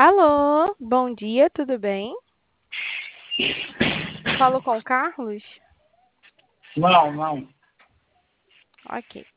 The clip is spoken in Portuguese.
Alô, bom dia, tudo bem? Falo com o Carlos? Não, não. Ok.